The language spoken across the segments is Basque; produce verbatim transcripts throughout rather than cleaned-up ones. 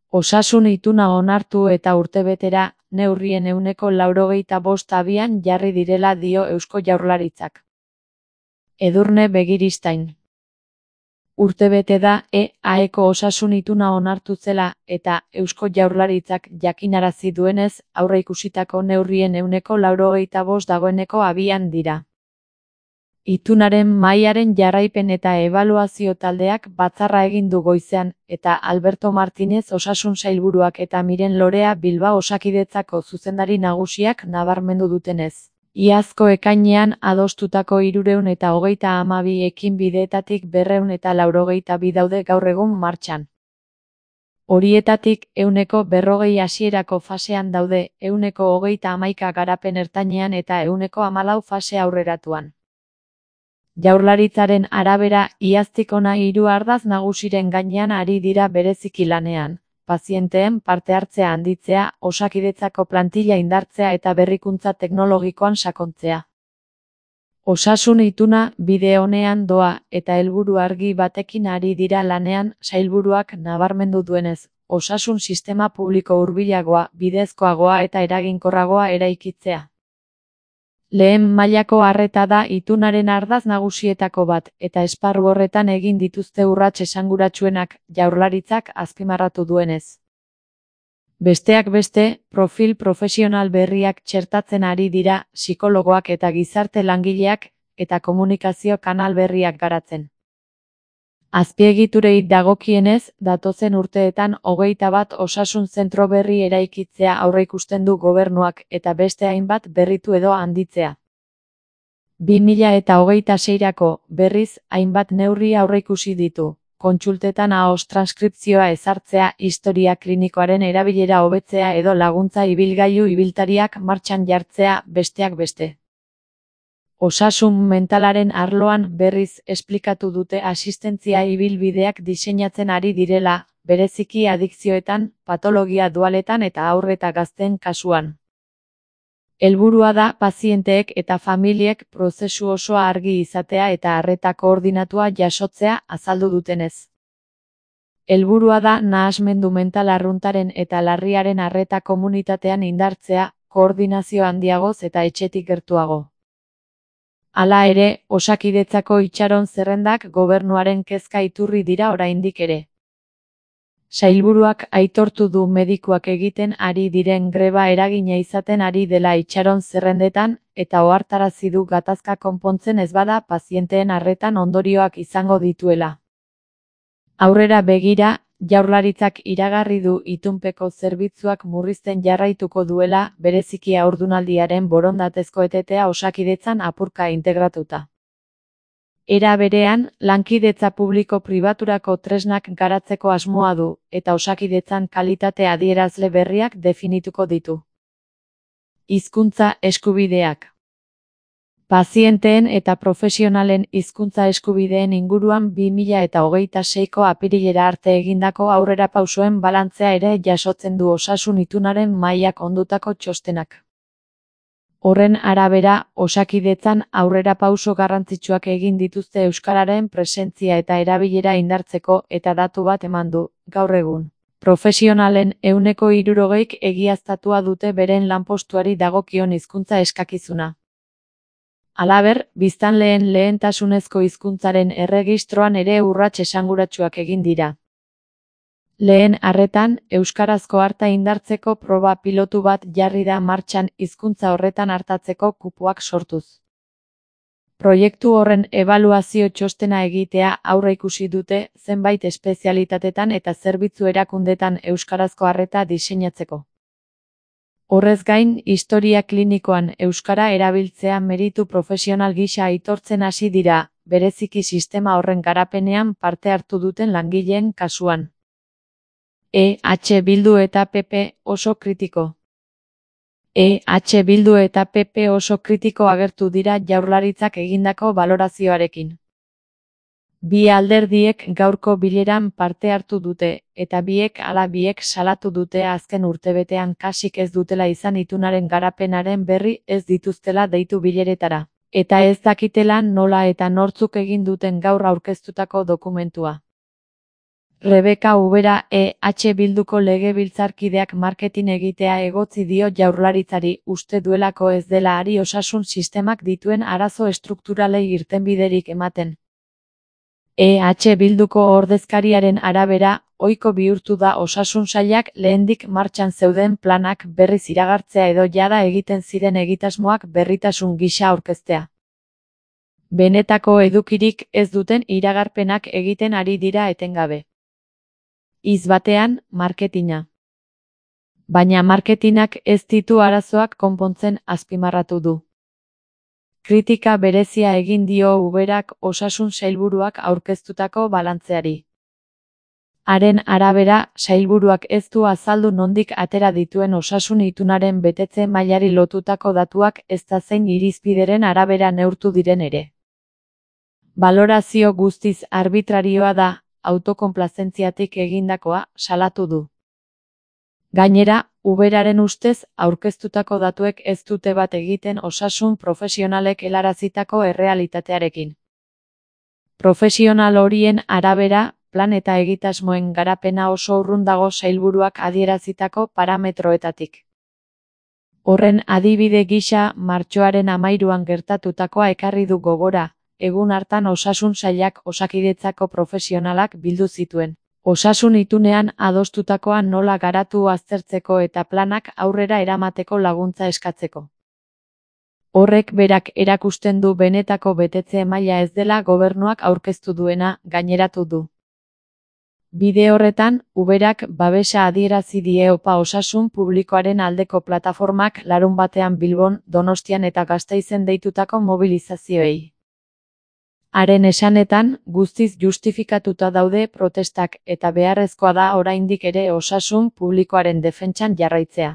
Osasun ituna onartu eta urtebetera, neurrien ehuneko laurogeita bost abian jarri direla dio Eusko Jaurlaritzak. Edurne Begiristain. Urtebete da E A Eko osasun ituna onartu zela eta Eusko Jaurlaritzak jakinarazi duenez aurreikusitako neurrien ehuneko laurogeita bost dagoeneko abian dira. Itunaren mahaiaren jarraipen eta ebaluazio taldeak batzarra egin du goizean eta Alberto Martinez osasun sailburuak eta Miren Lorea Bilbao Osakidetzako zuzendari nagusiak nabarmendu dutenez. Iazko ekainean adostutako hirurehun eta hogeita hamabi ekinbideetatik berrehun eta laurogeita bi daude gaur egun martxan. Horietatik ehuneko berrogei hasierako fasean daude, ehuneko hogeita hamaika garapen ertainean eta ehuneko hamalau fase aurreratuan. Jaurlaritzaren arabera, iaztik hona hiru ardatz nagusiren gainean ari dira bereziki lanean, pazienteen parte hartzea handitzea, Osakidetzako plantilla indartzea eta berrikuntza teknologikoan sakontzea. Osasun ituna bide onean doa eta helburu argi batekin ari dira lanean, sailburuak nabarmendu duenez, osasun sistema publiko hurbilagoa, bidezkoagoa eta eraginkorragoa eraikitzea. Lehen mailako arreta da itunaren ardatz nagusietako bat, eta esparru horretan egin dituzte urrats esanguratsuenak, Jaurlaritzak azpimarratu duenez. Besteak beste, profil profesional berriak txertatzen ari dira, psikologoak eta gizarte langileak, eta komunikazio kanal berriak garatzen. Azpiegiturei dagokienez, datozen urteetan hogeita bat osasun zentro berri eraikitzea aurreikusten du gobernuak eta beste hainbat berritu edo handitzea. bi mila eta hogeita seirako, berriz, hainbat neurri aurreikusi ditu, kontsultetan ahoz transkripzioa ezartzea, historia klinikoaren erabilera hobetzea edo laguntza ibilgailu ibiltariak martxan jartzea, besteak beste. Osasun mentalaren arloan berriz esplikatu dute asistentzia ibilbideak diseinatzen ari direla, bereziki adikzioetan, patologia dualetan eta haur eta gazteen kasuan. Helburua da pazienteek eta familiek prozesu osoa argi izatea eta arreta koordinatua jasotzea azaldu dutenez. Helburua da nahasmendu mental arruntaren eta larriaren arreta komunitatean indartzea, koordinazio handiagoz eta etxetik gertuago. Hala ere, Osakidetzako itxaron zerrendak gobernuaren kezka iturri dira oraindik ere. Sailburuak aitortu du medikuak egiten ari diren greba eragina izaten ari dela itxaron zerrendetan, eta ohartarazi du gatazka konpontzen ez bada pazienteen arretan ondorioak izango dituela. Aurrera begira, Jaurlaritzak iragarri du itunpeko zerbitzuak murrizten jarraituko duela, bereziki haurdunaldiaren borondatezko etetea Osakidetzan apurka integratuta. Era berean, lankidetza publiko-pribaturako tresnak garatzeko asmoa du, eta Osakidetzan kalitate adierazle berriak definituko ditu. Hizkuntza eskubideak. Pazienteen eta profesionalen hizkuntza eskubideen inguruan bi mila eta hogeita seiko apirilera arte egindako aurrerapausoen balantzea ere jasotzen du osasun itunaren mahaiak ondutako txostenak. Horren arabera, Osakidetzan aurrerapauso garrantzitsuak egin dituzte euskararen presentzia eta erabilera indartzeko eta datu bat eman du, gaur egun. Profesionalen ehuneko hirurogeik egiaztatua dute beren lanpostuari dagokion hizkuntza eskakizuna. Halaber, biztanleen lehentasunezko hizkuntzaren erregistroan ere urrats esanguratsuak egin dira. Lehen arretan, euskarazko arta indartzeko proba pilotu bat jarri da martxan hizkuntza horretan artatzeko kupoak sortuz. Proiektu horren ebaluazio txostena egitea aurreikusi dute zenbait espezialitatetan eta zerbitzu erakundetan euskarazko arreta diseinatzeko. Horrez gain, historia klinikoan euskara erabiltzea meritu profesional gisa aitortzen hasi dira, bereziki sistema horren garapenean parte hartu duten langileen kasuan. E H Bildu eta P P oso kritiko. E H Bildu eta P P oso kritiko agertu dira Jaurlaritzak egindako balorazioarekin. Bi alderdiek gaurko bileran parte hartu dute, eta biek ala biek salatu dute azken urtebetean kasik ez dutela izan itunaren garapenaren berri ez dituztela deitu bileretara, eta ez dakitela nola eta nortzuk egin duten gaur aurkeztutako dokumentua. Rebeka Ubera E H Bilduko legebiltzarkideak marketing egitea egotzi dio Jaurlaritzari, uste duelako ez dela ari osasun sistemak dituen arazo estrukturalei irtenbiderik ematen. E H Bilduko ordezkariaren arabera, ohiko bihurtu da osasun sailak lehendik martxan zeuden planak berriz iragartzea edo jada egiten ziren egitasmoak berritasun gisa aurkeztea. Benetako edukirik ez duten iragarpenak egiten ari dira etengabe. Hitz batean, marketina. Baina marketinak ez ditu arazoak konpontzen, azpimarratu du. Kritika berezia egin dio Uberak osasun sailburuak aurkeztutako balantzeari. Haren arabera, sailburuak ez du azaldu nondik atera dituen osasun itunaren betetze mailari lotutako datuak ezta zein irizpideren arabera neurtu diren ere. Balorazio guztiz arbitrarioa da, autokonplazentziatik egindakoa, salatu du. Gainera, Uberaren ustez, aurkeztutako datuek ez dute bat egiten osasun profesionalek helarazitako errealitatearekin. Profesional horien arabera, plan eta egitasmoen garapena oso urrun dago sailburuak adierazitako parametroetatik. Horren adibide gisa, martxoaren hamairuan gertatutakoa ekarri du gogora. Egun hartan osasun sailak Osakidetzako profesionalak bildu zituen. Osasun itunean adostutakoa nola garatu aztertzeko eta planak aurrera eramateko laguntza eskatzeko. Horrek berak erakusten du benetako betetze maila ez dela gobernuak aurkeztu duena, gaineratu du. Bide horretan, Uberak babesa adierazi die Opa osasun publikoaren aldeko plataformak larunbatean Bilbon, Donostian eta Gasteizen deitutako mobilizazioei. Haren esanetan, guztiz justifikatuta daude protestak eta beharrezkoa da oraindik ere osasun publikoaren defentsan jarraitzea.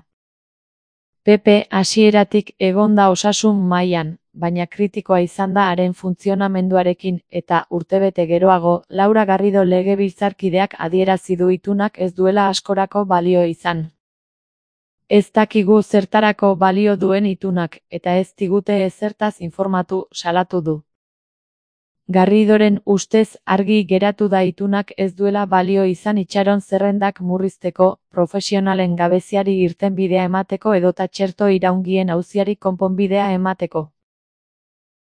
P P hasieratik egon da osasun mailan, baina kritikoa izan da haren funtzionamenduarekin eta urtebete geroago, Laura Garrido legebiltzarkideak adierazi du itunak ez duela askorako balio izan. Ez dakigu zertarako balio duen itunak eta ez digute ezertaz informatu, salatu du. Garridoren ustez argi geratu da itunak ez duela balio izan itxaron zerrendak murrizteko, profesionalen gabeziari irtenbidea emateko edota txerto iraungien auziari konponbidea emateko.